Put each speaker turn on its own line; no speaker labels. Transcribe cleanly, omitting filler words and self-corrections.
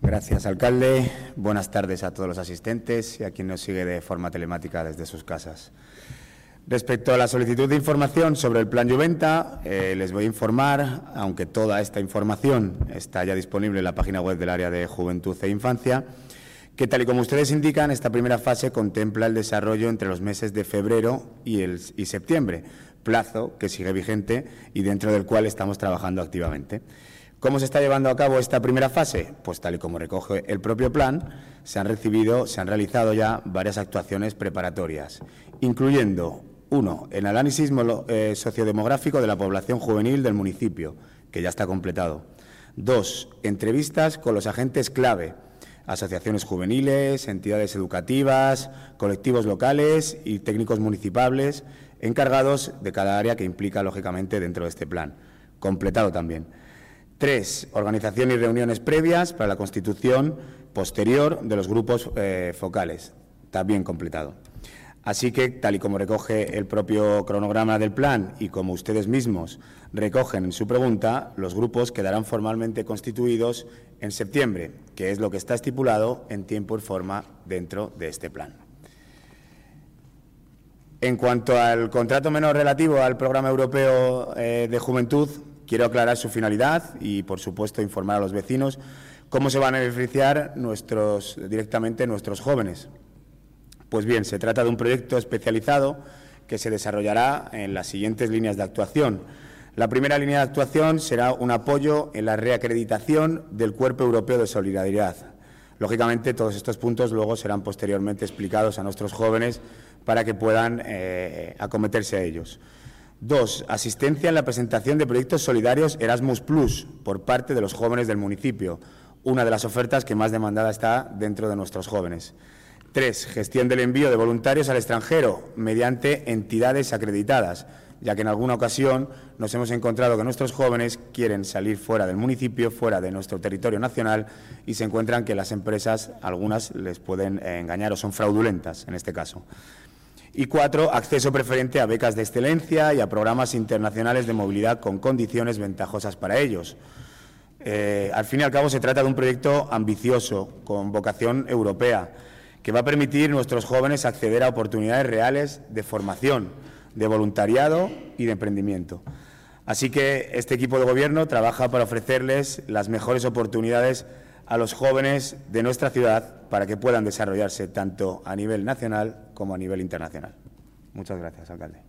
Gracias, alcalde. Buenas tardes a todos los asistentes y a quien nos sigue de forma telemática desde sus casas. Respecto a la solicitud de información sobre el Plan Joventa, les voy a informar, aunque toda esta información está ya disponible en la página web del Área de Juventud e Infancia, que tal y como ustedes indican, esta primera fase contempla el desarrollo entre los meses de febrero y septiembre, plazo que sigue vigente y dentro del cual estamos trabajando activamente. ¿Cómo se está llevando a cabo esta primera fase? Pues tal y como recoge el propio plan, se han realizado ya varias actuaciones preparatorias, incluyendo 1. El análisis sociodemográfico de la población juvenil del municipio, que ya está completado. 2. Entrevistas con los agentes clave, asociaciones juveniles, entidades educativas, colectivos locales y técnicos municipales encargados de cada área que implica, lógicamente, dentro de este plan. Completado también. 3. Organización y reuniones previas para la constitución posterior de los grupos focales, también completado. Así que, tal y como recoge el propio cronograma del plan y como ustedes mismos recogen en su pregunta, los grupos quedarán formalmente constituidos en septiembre, que es lo que está estipulado en tiempo y forma dentro de este plan. En cuanto al contrato menor relativo al Programa Europeo de Juventud, quiero aclarar su finalidad y, por supuesto, informar a los vecinos cómo se van a beneficiar directamente nuestros jóvenes. Pues bien, se trata de un proyecto especializado que se desarrollará en las siguientes líneas de actuación. La primera línea de actuación será un apoyo en la reacreditación del Cuerpo Europeo de Solidaridad. Lógicamente, todos estos puntos luego serán posteriormente explicados a nuestros jóvenes para que puedan acometerse a ellos. 2. Asistencia en la presentación de proyectos solidarios Erasmus Plus por parte de los jóvenes del municipio, una de las ofertas que más demandada está dentro de nuestros jóvenes. 3. Gestión del envío de voluntarios al extranjero mediante entidades acreditadas, ya que en alguna ocasión nos hemos encontrado que nuestros jóvenes quieren salir fuera del municipio, fuera de nuestro territorio nacional y se encuentran que las empresas, algunas les pueden engañar o son fraudulentas en este caso. Y 4. Acceso preferente a becas de excelencia y a programas internacionales de movilidad con condiciones ventajosas para ellos. Al fin y al cabo, se trata de un proyecto ambicioso, con vocación europea, que va a permitir a nuestros jóvenes acceder a oportunidades reales de formación, de voluntariado y de emprendimiento. Así que este equipo de Gobierno trabaja para ofrecerles las mejores oportunidades a los jóvenes de nuestra ciudad para que puedan desarrollarse tanto a nivel nacional como a nivel internacional. Muchas gracias, alcalde.